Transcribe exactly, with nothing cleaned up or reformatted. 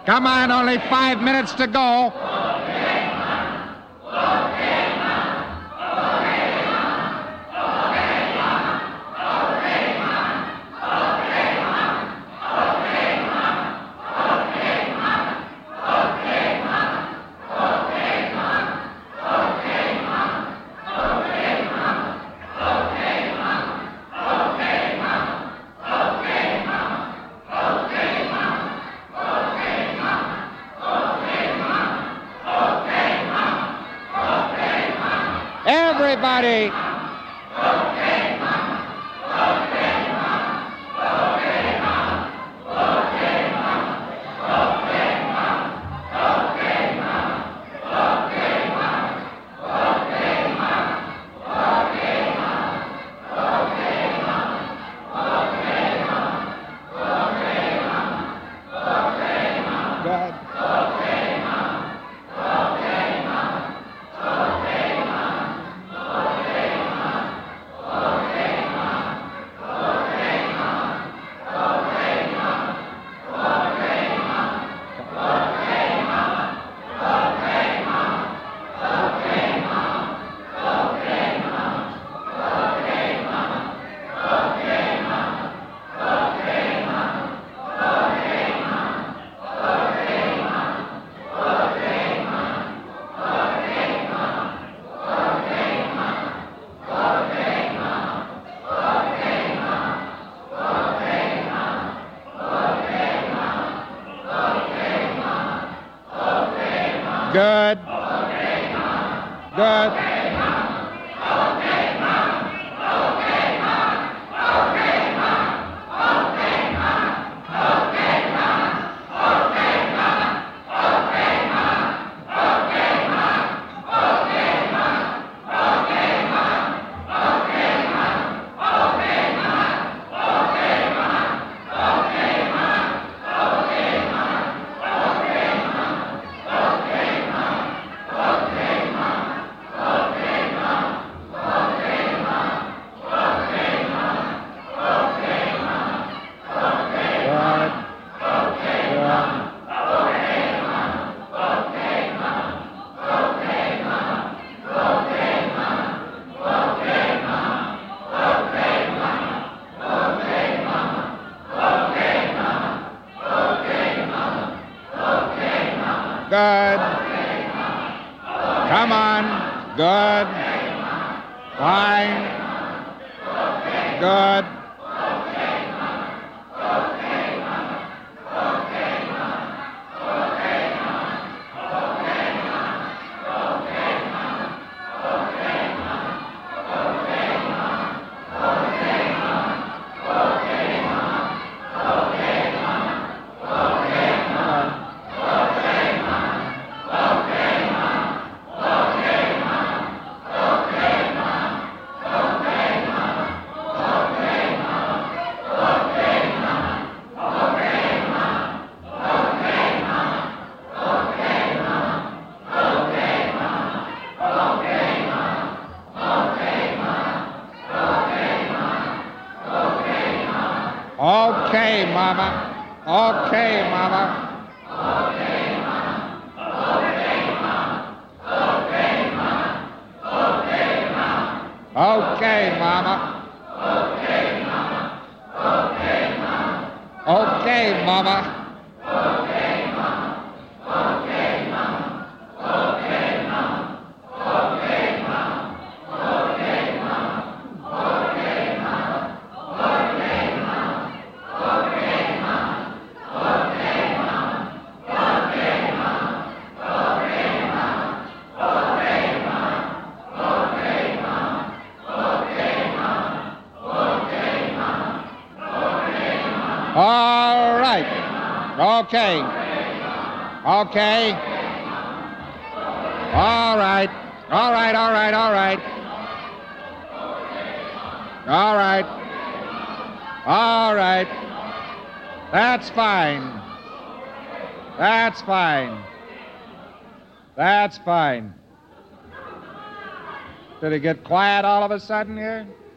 Come on, only five minutes to go. Everybody. Good. Good. Good. Come on. Good. Fine. Good. Okay, Mama. Okay, Mama. Okay, Mama. Okay, Mama. Okay, Mama. Okay, Mama. Okay, Mama. Okay, Mama. Okay, Mama. Okay, Mama. Okay, Mama. Okay, Mama. Okay, Mama. Okay, Mama. Okay, Mama. Okay, Mama. All right. Okay. Okay. All right. All right, all right, all right. All right. All right. That's fine. That's fine. That's fine. Did it get quiet all of a sudden here?